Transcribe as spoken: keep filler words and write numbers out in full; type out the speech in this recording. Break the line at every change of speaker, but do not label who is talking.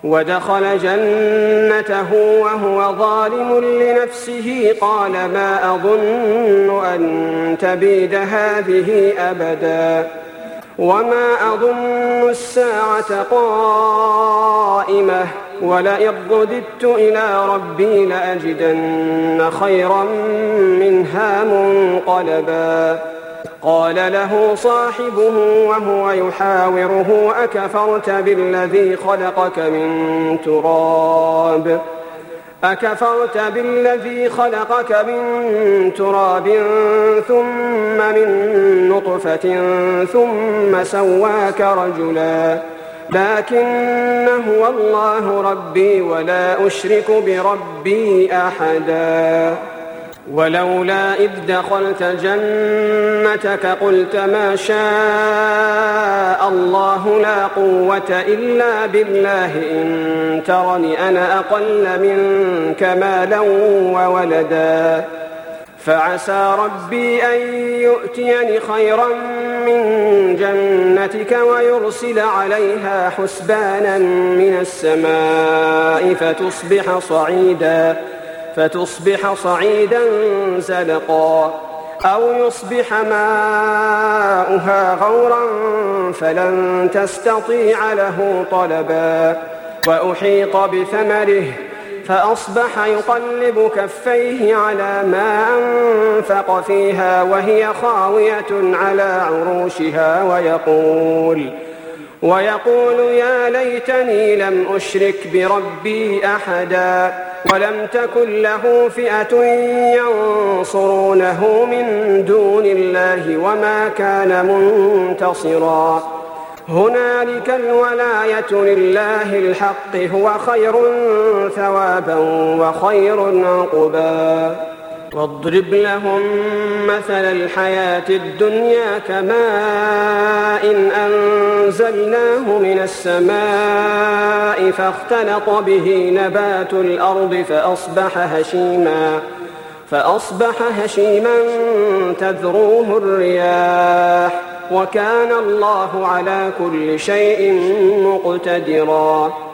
ودخل جنته وهو ظالم لنفسه قال ما أظن أن تبيد هذه أبدا وما أظن الساعة قائمة ولئن رددت إلى ربي لأجدن خيرا منها منقلبا قال له صاحبه وهو يحاوره أكفرت بالذي خلقك من تراب أكفرت بالذي خلقك من تراب ثم من نطفة ثم سواك رجلا لكن هو الله ربي ولا أشرك بربي أحدا ولولا إذ دخلت جنتك قلت ما شاء الله لا قوة إلا بالله إن ترني أنا أقل منك مالا وولدا فعسى ربي أن يؤتيني خيرا من جنتك ويرسل عليها حسبانا من السماء فتصبح صعيدا فتصبح صعيدا زلقا أو يصبح ماؤها غورا فلن تستطيع له طلبا وأحيط بثمره فأصبح يقلب كفيه على ما أنفق فيها وهي خاوية على عروشها ويقول ويقول يا ليتني لم أشرك بربي أحدا ولم تكن له فئة ينصرونه من دون الله وما كان منتصرا هنالك الولاية لله الحق هو خير ثوابا وخير عقبا واضرب لهم مثل الحياة الدنيا كماء إن أنزلناه من السماء فاختلط به نبات الأرض فأصبح هشيما فأصبح هشيما تذروه الرياح وكان الله على كل شيء مقتدرا